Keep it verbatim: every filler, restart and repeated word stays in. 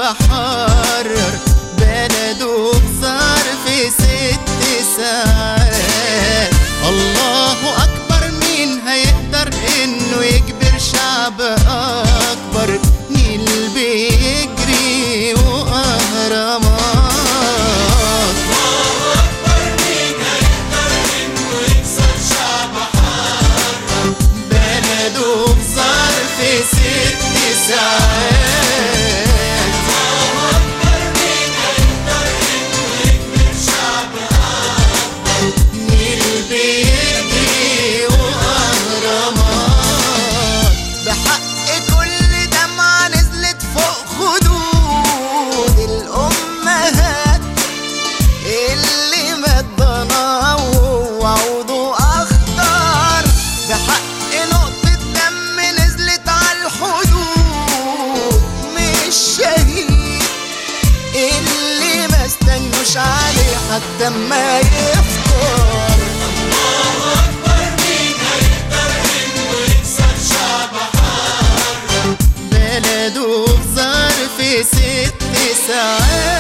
حرر بلده بظرف ست ساعات. الله أكبر، مين هيقدر إنه يجبر شعب أكبر؟ نيل بيجري وأهرامات. الله أكبر، مين هيقدر إنه يكسر شعب حرر بلده بظرف ست ساعات. الله أكبر، مين هيقدر إنه يجبر شعب أكبر نيل بيجري وأهرامات. بحق كل دمعة نزلت فوق خدود الأمهات اللي مات ضنا وعوضه أخضر. بحق نقطة دم نزلت على الحدود مش شهيد اللي ما استنوش عليه حتى ما يفطر. الله أكبر، مين هيقدر إنه يكسر شعب حرر بلده بظرف ست ساعات.